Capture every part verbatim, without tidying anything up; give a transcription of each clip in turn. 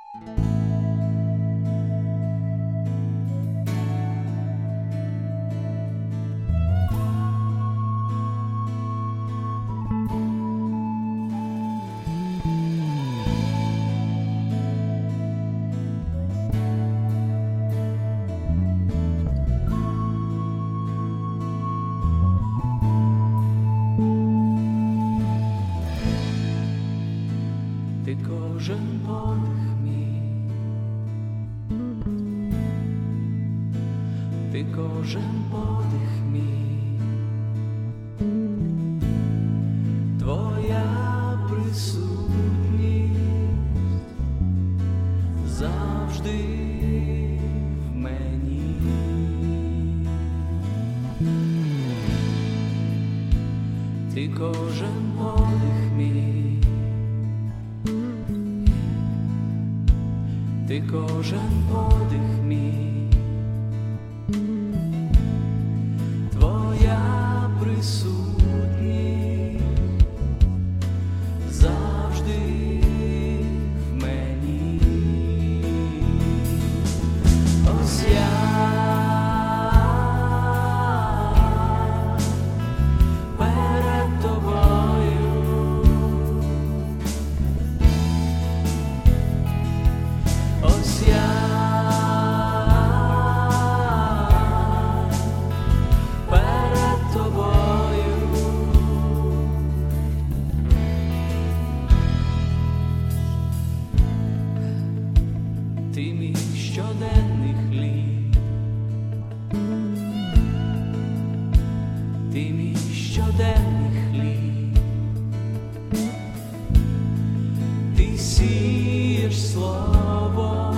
Ти кожен подих мій, ти кожен подих мій, твоя присутність завжди в мені. Ти кожен подих мій, ти кожен подих мій, твоя присутність завжди в мені. Ось я перед тобою, ось я перед тобою, ти мій щоденний хліб, ти мій щоденний хліб, ти сієш слово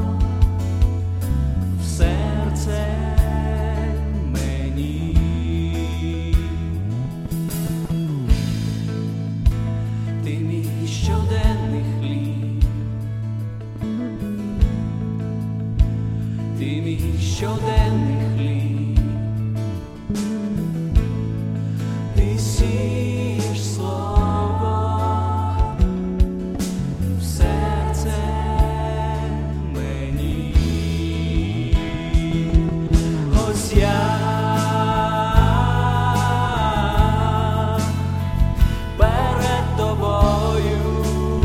в серце мені, ти мій щоденний хліб, ти мій щоденний хліб, ти сієш слово в серце мені. Ось я перед тобою,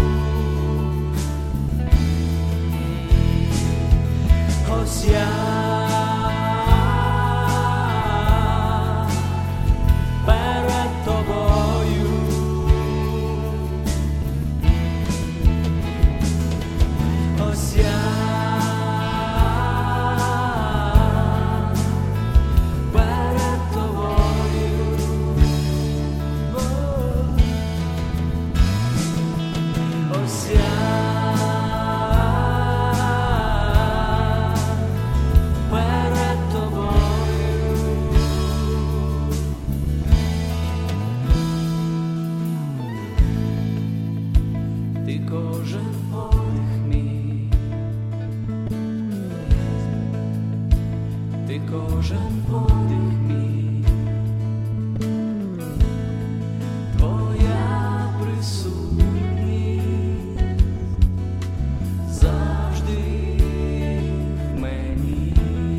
ось я перед тобою, ось я перед тобою, ось я перед тобою, ти кожен подих мій, ти кожен подих мій, твоя присутність завжди в мені.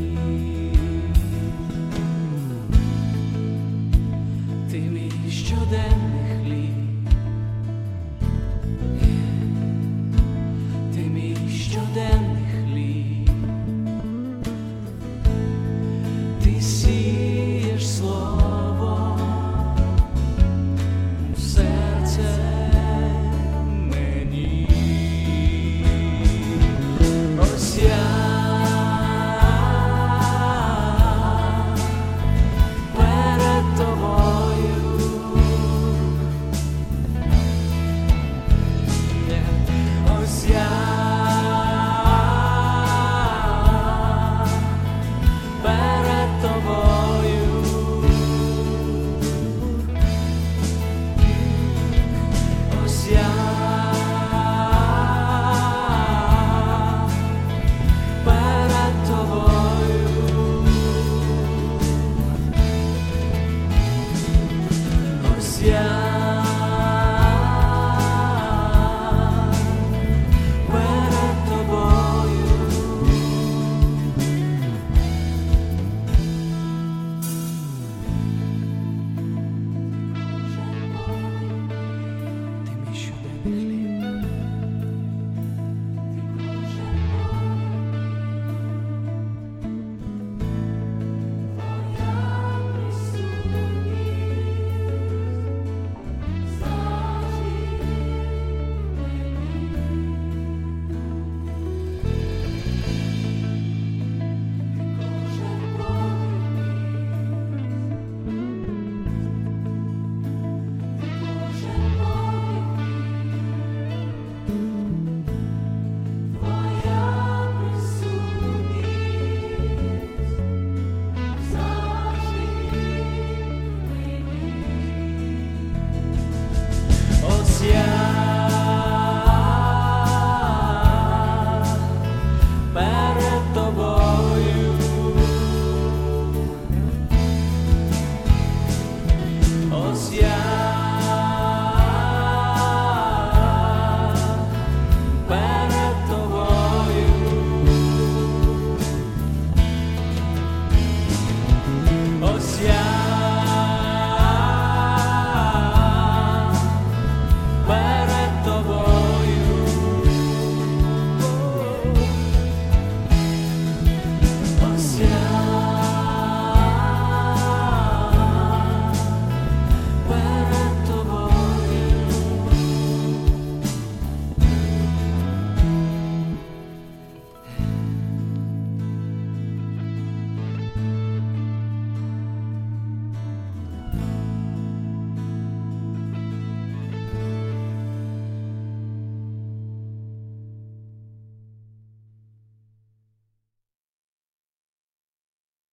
Ти мій щоденний хліб, ти мій щоденний хліб, ти сієш слово в серце мені. Ось я перед тобою, ось я